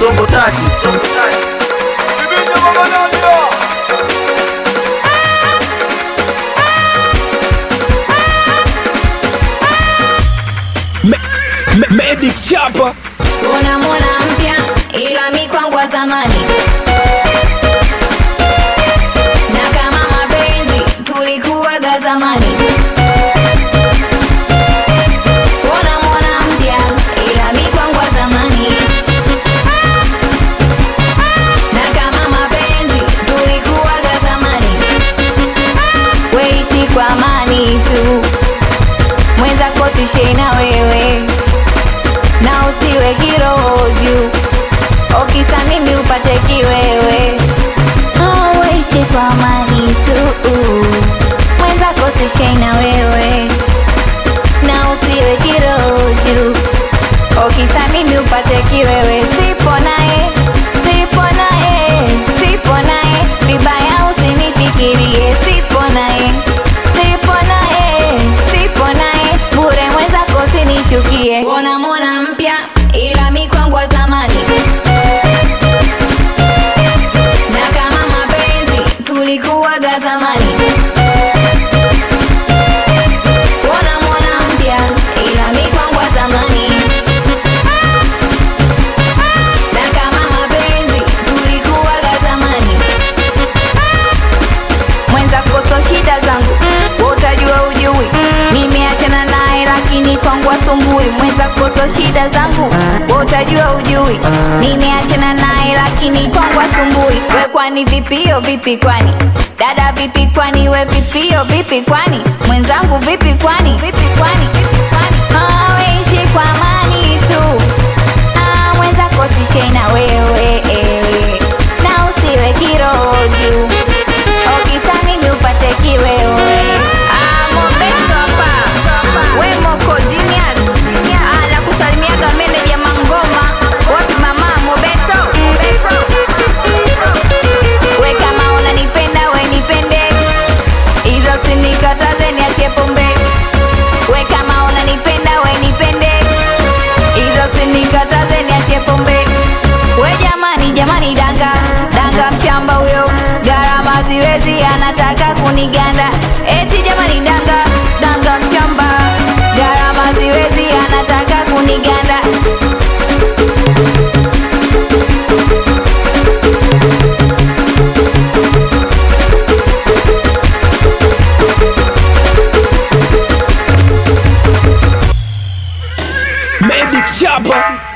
Songo tachi. Medic Chapa. Unamwona mpya ila mi kwangu wa zamani, na kama mapenzi tulikuwaga zamani. Unamwona mpya ila mi kwangu wa zamani, na kama mapenzi tulikuwaga zamani. Weishi kwa amani tu, mwenzako sishe na wewe, na usiwe kiroho juu, okisa mimi upate kiwewe. Oh, weishi kwa amani tu, mwenzako sishei na wewe, na usiwe kiroho juu, okisa mimi upate kiwewe. Sipo naye, sipo naye, sipo naye, vibaya usinifikirie. Sipo naye, sipo naye, sipo naye, bure mwenzako usinichukie. Unamwona mpya ila mi kwangu wa zamani, na kama mapenzi tulikuwaga zamani. Unamwona mpya ila mi kwangu wa zamani, na kama mapenzi tulikuwaga zamani. Mwenzako so shida zangu, utajua ujui, nimeachana naye lakini kwangu asumbui. Mwenzako so shida zangu, utajua ujui, nimeachana naye lakini kwangu asumbui. We kwani vipio vipi kwani? Dada vipi kwani? We vipio vipi kwani? Mwenzangu vipi kwani? Vipi kwani? Vipi kwani? Ah, weishi kwa amani tu, ah, mwenzako sishei na wewe, na usiwe kiroho juu, okisa mimi upate kiwewe. Ah, Mobeto hapa, we Moko Genius, ala kusalimiaga meneja Mangoma, wapi mama Mobeto? We kama unanipenda we nipende, hizo sinikataze niachie pombe. We kama unanipenda we nipende, hizo sinikataze niachie pombe. We jamani, jamani, danga danga mshamba huyo, gharama ziwezi anataka kuniganda. Eti jamani, danga danga mshamba, gharama ziwezi anataka kuniganda. Medic Chapa.